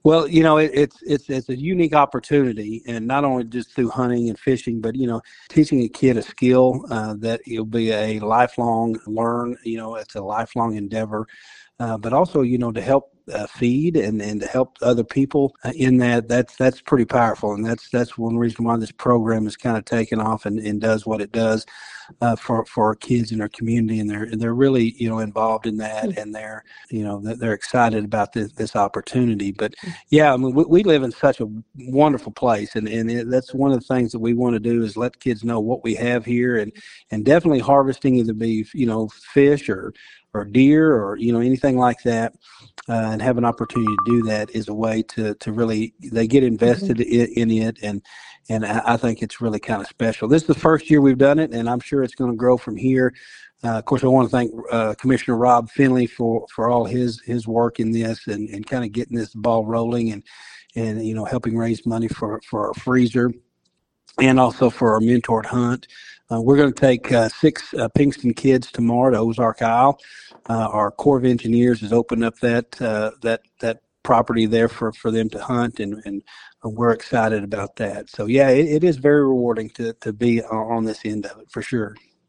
Well, it's a unique opportunity, and not only just through hunting and fishing, but teaching a kid a skill that it'll be a lifelong learn. It's a lifelong endeavor, but also to help feed and to help other people in that. That's pretty powerful, and that's one reason why this program is kind of taken off and does what it does for our kids in our community, and they're really involved in that, and they're excited about this opportunity. But yeah, I mean, we live in such a wonderful place, that's one of the things that we want to do is let kids know what we have here, and definitely harvesting either be fish or deer or anything like that, and have an opportunity to do that is a way to really they get invested in it, and I think it's really kind of special. This is the first year we've done it, and I'm sure it's going to grow from here. Of course, I want to thank Commissioner Rob Finley for all his work in this, and kind of getting this ball rolling, and helping raise money for our freezer, and also for our mentored hunt. We're going to take 6 Pinkston kids tomorrow to Ozark Isle. Our Corps of Engineers has opened up that property there for them to hunt, and we're excited about that. So yeah, it is very rewarding to be on this end of it for sure.